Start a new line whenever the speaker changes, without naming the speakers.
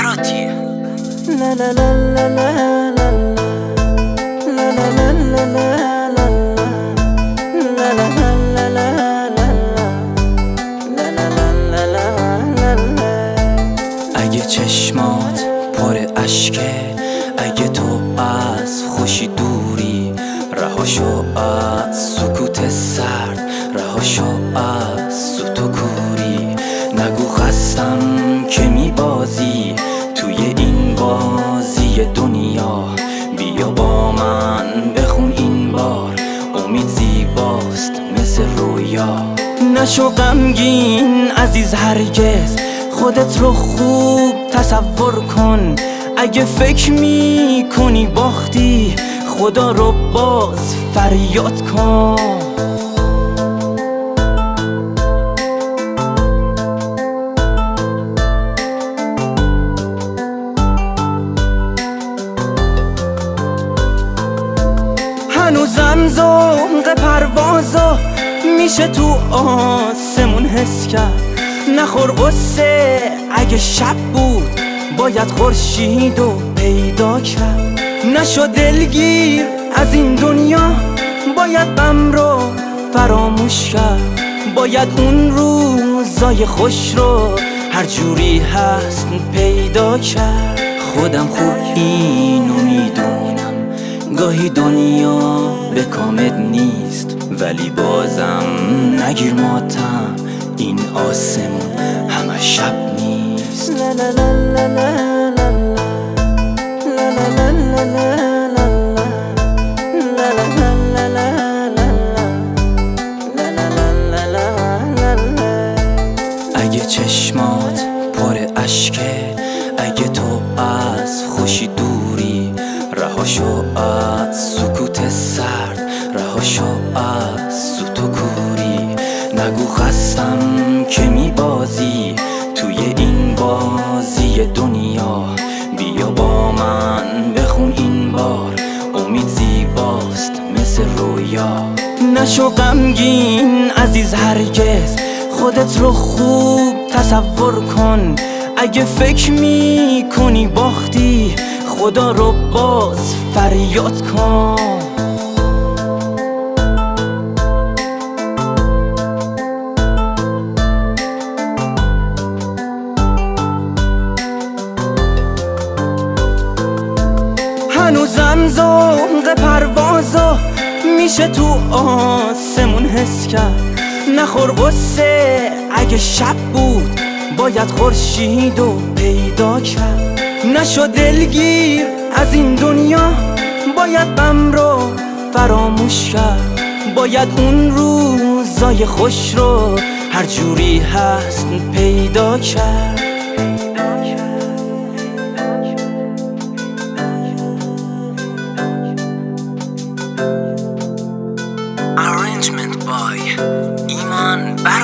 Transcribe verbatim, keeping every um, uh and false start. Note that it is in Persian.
براتی.
لا لا لا لا لا لا لا لا لا لا لا لا لا لا لا لا.
اگه چشمات پر اشکه، اگه تو از خوشی دوری، رهاشو از سکوت سرد، رهاشو از سوت و کوری. نگو خستم که میبازی توی این بازی دنیا، بیا با من بخون این بار، امید زیباست مثل رویا. نشو غمگین عزیز هرگز، خودت رو خوب تصور کن. اگه فکر می کنی باختی، خدا رو باز فریاد کن. هنوزم ذوق پروازو میشه تو آسمون حس کرد. نخور قصه اگه شب بود، باید خورشیدو پیدا کرد. نشو دلگیر از این دنیا، باید غم رو فراموش کرد. باید اون روزای خوش رو هر جوری هست پیدا کرد. خودم خوب اینو میدونم، گاهی دنیا به کامت نیست، ولی بازم نگیر ماتم، این آسمون همه شب نیست.
لا لا لا لا لا لا لا لا لا لا لا.
اگه چشمات پر اشکه، اگه تو از خوشی دوری، رهاشو از سکوت سرد، رهاشو از سوت و کوری. نگو خستم که میبازی توی این بازی دنیا، بیا با من بخون این بار، امید زیباست مثل رویا. نشو غمگین عزیز هرگز، خودت رو خوب تصور کن. اگه فکر می کنی باختی، خدا رو باز فریاد کن. هنوزم ذوق پروازو میشه تو آسمون حس کرد. نخور قصه اگه شب بود، باید خورشیدو پیدا کرد. نشو دلگیر از این دنیا، باید غم رو فراموش کرد. باید اون روزای خوش رو هر جوری هست پیدا کرد. Arrangement by ایمان بر